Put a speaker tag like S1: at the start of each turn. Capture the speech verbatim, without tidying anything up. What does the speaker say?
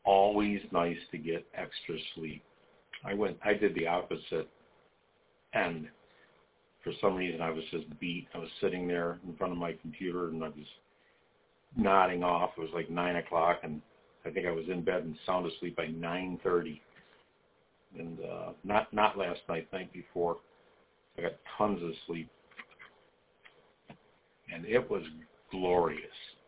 S1: always nice to get extra sleep. I went, I did the opposite end. For some reason, I was just beat. I was sitting there in front of my computer, and I was nodding off. It was like nine o'clock, and I think I was in bed and sound asleep by nine thirty. And uh, not not last night, night before. I got tons of sleep, and it was glorious.